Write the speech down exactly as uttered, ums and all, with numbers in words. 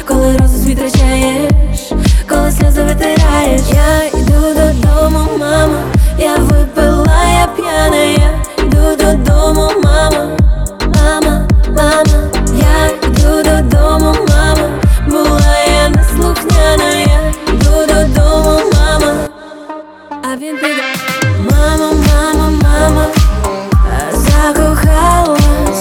коли розум втрачаєш, коли сльози витираєш. Я йду додому, мама, я випила, я п'яна, я